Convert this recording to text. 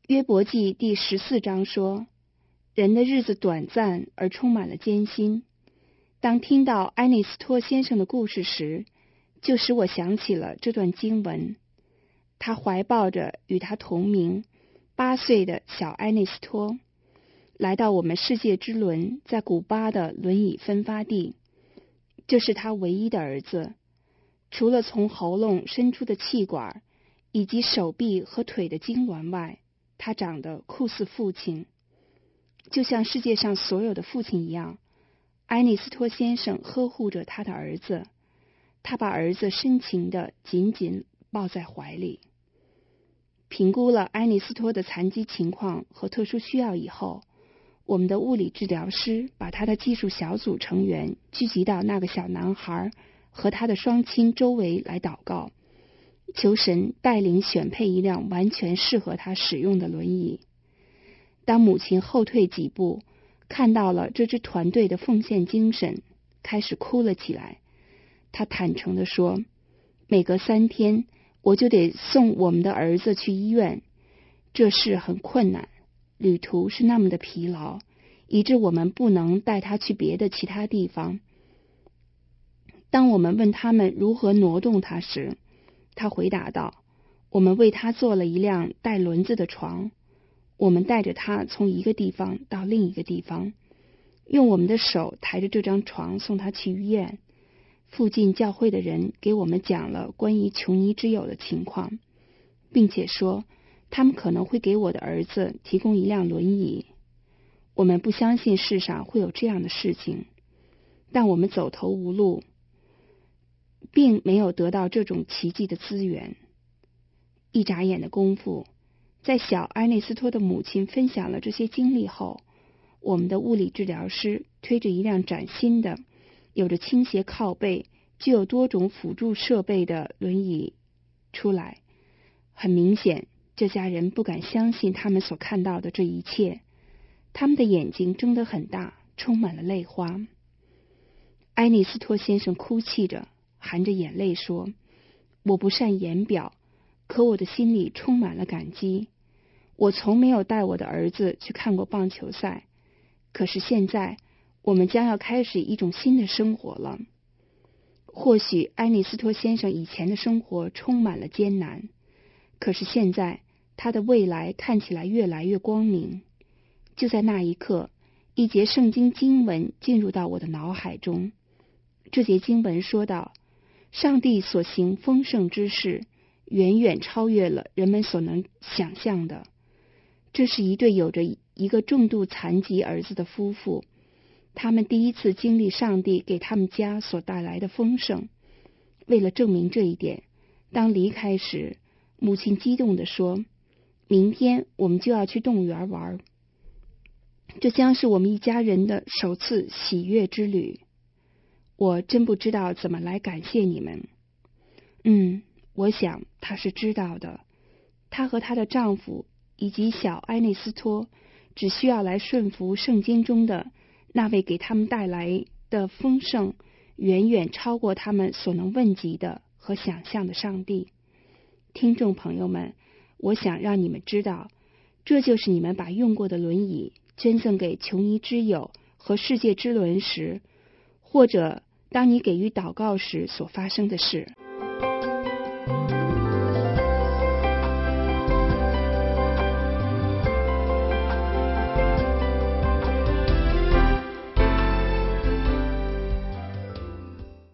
约伯记第14章说，人的日子短暂而充满了艰辛。当听到埃内斯托先生的故事时，就使我想起了这段经文。他怀抱着与他同名8岁的小埃内斯托，来到我们世界之轮在古巴的轮椅分发地。这是他唯一的儿子，除了从喉咙伸出的气管以及手臂和腿的痉挛外，他长得酷似父亲。就像世界上所有的父亲一样，埃内斯托先生呵护着他的儿子，他把儿子深情地紧紧抱在怀里。评估了埃内斯托的残疾情况和特殊需要以后，我们的物理治疗师把他的技术小组成员聚集到那个小男孩和他的双亲周围来祷告，求神带领选配一辆完全适合他使用的轮椅。当母亲后退几步，看到了这支团队的奉献精神，开始哭了起来。她坦诚地说，每隔3天我就得送我们的儿子去医院，这事很困难，旅途是那么的疲劳，以致我们不能带他去别的其他地方。当我们问他们如何挪动他时，他回答道，我们为他做了一辆带轮子的床，我们带着他从一个地方到另一个地方，用我们的手抬着这张床送他去医院。附近教会的人给我们讲了关于穷医之友的情况，并且说他们可能会给我的儿子提供一辆轮椅。我们不相信世上会有这样的事情，但我们走投无路，并没有得到这种奇迹的资源。一眨眼的功夫，在小埃内斯托的母亲分享了这些经历后，我们的物理治疗师推着一辆崭新的有着倾斜靠背、具有多种辅助设备的轮椅出来。很明显，这家人不敢相信他们所看到的这一切，他们的眼睛睁得很大，充满了泪花。埃内斯托先生哭泣着，含着眼泪说，我不善言表，可我的心里充满了感激。我从没有带我的儿子去看过棒球赛，可是现在我们将要开始一种新的生活了。或许埃内斯托先生以前的生活充满了艰难，可是现在他的未来看起来越来越光明。就在那一刻，一节圣经经文进入到我的脑海中。这节经文说道，上帝所行丰盛之事远远超越了人们所能想象的。这是一对有着一个重度残疾儿子的夫妇，他们第一次经历上帝给他们家所带来的丰盛。为了证明这一点，当离开时，母亲激动地说，明天我们就要去动物园玩，这将是我们一家人的首次喜悦之旅。我真不知道怎么来感谢你们。我想她是知道的。她和她的丈夫以及小埃内斯托只需要来顺服圣经中的那位给他们带来的丰盛，远远超过他们所能问及的和想象的上帝。听众朋友们，我想让你们知道，这就是你们把用过的轮椅捐赠给穷医之友和世界之轮时，或者当你给予祷告时所发生的事。